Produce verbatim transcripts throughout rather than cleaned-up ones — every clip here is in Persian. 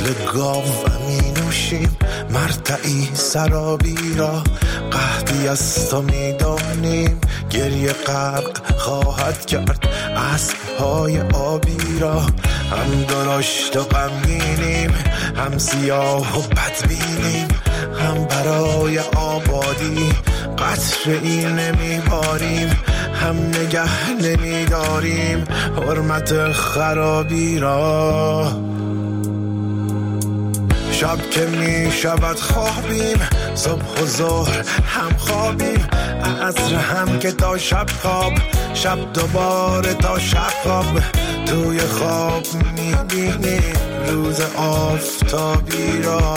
مثل گاو می نوشیم مرتعی سرابی را، قحطی از تو می دانیم گریه غرق خواهد کرد اسب‌های آبی را. هم درشت و غمگینیم، هم سیاه و بدبینیم، هم برای آبادی قطره‌ای نمیباریم، هم نگه نمیداریم حرمت خرابی را. شب که می شود خوابیم، صبح و ظهر هم خوابیم، عصر هم که تا شب خواب، شب دوباره تا شب خواب. توی خواب می بینیم روز آفتابی را.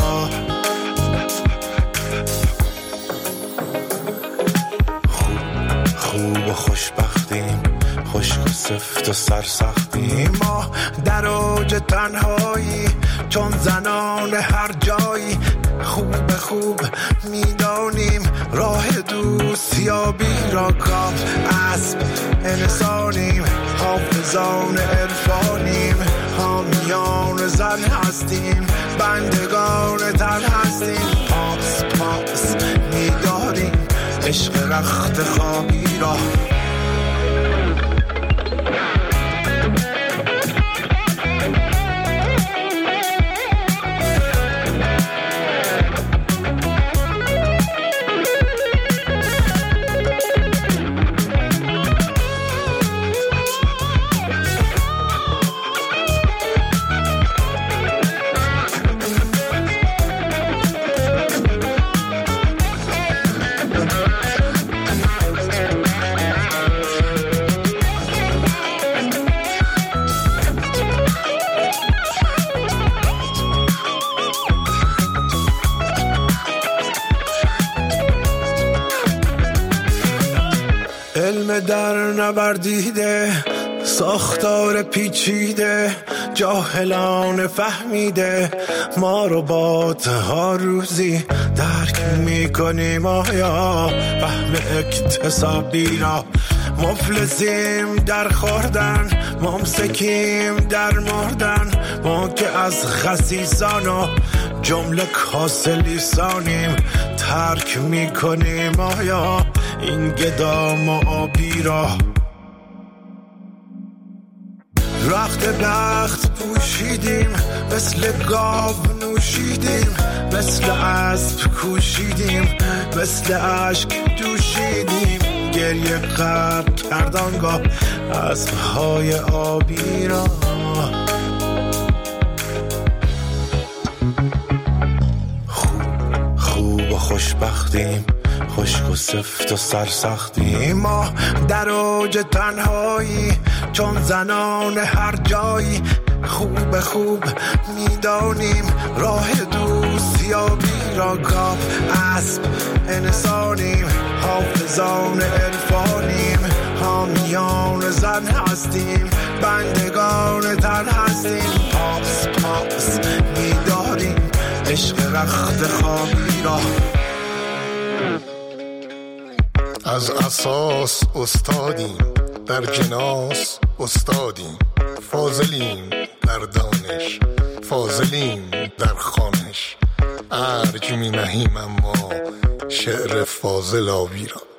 خوب خوب و خوشبختیم، خشک و سفت و سرسختیم، ما در اوج تنهایی چون زنان هر جایی. خوب خوب میدانیم راه دوستیابی را، کام اسب انسانیم، حافظان عرفانیم، حامیان زن هستیم، بندگان تن هستیم. پاس پاس میداریم عشق رخت خوابی را. علم در نوردیده، ساختار پیچیده، جاهلان فهمیده، ما رو بادها روزی درک میکنیم آیا فهم اکتسابی را. مفلسیم در خوردن، ممسکیم در مردن، ما که از خسیسان و جمله کاسه لیسانیم ترک میکنیم آیا این گدام و آبی را. رخت بخت پوشیدیم، مثل گاو نوشیدیم، مثل اسب کوشیدیم، مثل اشک جوشیدیم، گریه غرق کردانگاه اسب‌های آبی را. خوب خوب و خوشبختیم، خشک و سفت و سرسختیم، ما در اوج تنهایی چون زنان هر جایی. خوب خوب میدانیم راه دوستیابی را، کام اسب انسانیم، حافظان عرفانیم، حامیان زن هستیم، بندگان تن هستیم. پاس پاس میداریم عشق رخت خوابی را. از اساس استادیم، در جناس استادیم، فاضلیم در دانش، فاضلیم در خوانش، ارج می نهیم اما شعر فاضل آبی را.